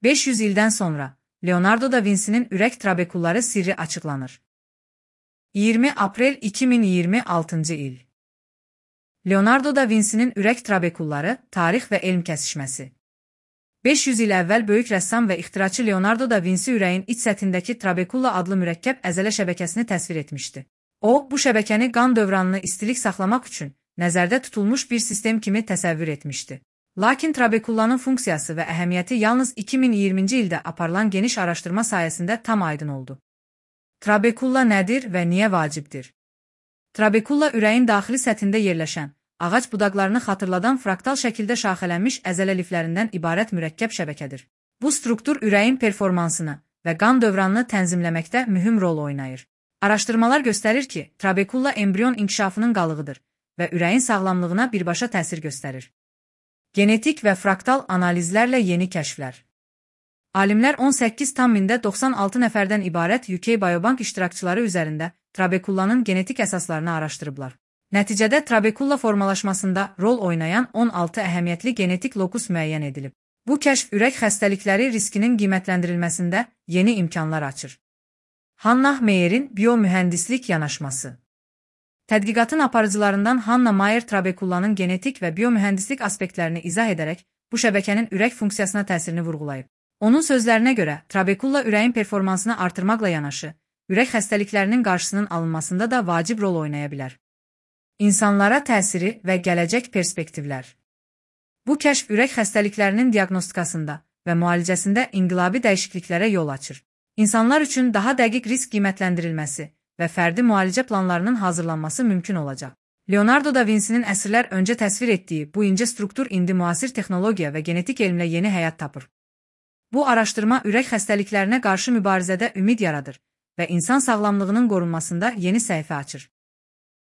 500 ildən sonra Leonardo da Vinci'nin ürək trabekulları sirri açıqlanır. 20 aprel 2026 il. Leonardo da Vinci'nin ürək trabekulları, tarix və elm kəsişməsi. 500 il əvvəl böyük rəssam və ixtiraçı Leonardo da Vinci ürəyin iç səthindəki trabekulla adlı mürəkkəb əzələ şəbəkəsini təsvir etmişdi. O, bu şəbəkəni qan dövranını istilik saxlamaq üçün nəzərdə tutulmuş bir sistem kimi təsəvvür etmişdi. Lakin trabekullanın funksiyası və əhəmiyyəti yalnız 2020-ci ildə aparılan geniş araşdırma sayəsində tam aydın oldu. Trabekulla nədir və niyə vacibdir? Trabekulla ürəyin daxili səthində yerləşən, ağac budaqlarını xatırladan fraktal şəkildə şaxələnmiş əzələ liflərindən ibarət mürəkkəb şəbəkədir. Bu struktur ürəyin performansını və qan dövranını tənzimləməkdə mühüm rol oynayır. Araşdırmalar göstərir ki, trabekulla embrion inkişafının qalığıdır və ürəyin sağlamlığına birbaşa təsir göstərir. Genetik və fraktal analizlərlə yeni kəşflər. Alimlər 18,96 nəfərdən ibarət UK Biobank iştirakçıları üzərində trabekullanın genetik əsaslarını araşdırıblar. Nəticədə trabekulla formalaşmasında rol oynayan 16 əhəmiyyətli genetik lokus müəyyən edilib. Bu kəşf ürək xəstəlikləri riskinin qiymətləndirilməsində yeni imkanlar açır. Hannah Mayer'in biomühəndislik yanaşması. Tədqiqatın aparıcılarından Hannah Mayer trabekullanın genetik və biomühəndislik aspektlərini izah edərək bu şəbəkənin ürək funksiyasına təsirini vurğulayıb. Onun sözlərinə görə, trabekulla ürəyin performansını artırmaqla yanaşı, ürək xəstəliklərinin qarşısının alınmasında da vacib rol oynaya bilər. İnsanlara təsiri və gələcək perspektivlər. Bu kəşf ürək xəstəliklərinin diaqnostikasında və müalicəsində inqilabi dəyişikliklərə yol açır. İnsanlar üçün daha dəqiq risk qiymətləndirilməsi və fərdi müalicə planlarının hazırlanması mümkün olacaq. Leonardo da Vinci'nin əsrlər öncə təsvir etdiyi bu incə struktur indi müasir texnologiya və genetik elmlə yeni həyat tapır. Bu araşdırma ürək xəstəliklərinə qarşı mübarizədə ümid yaradır və insan sağlamlığının qorunmasında yeni səhifə açır.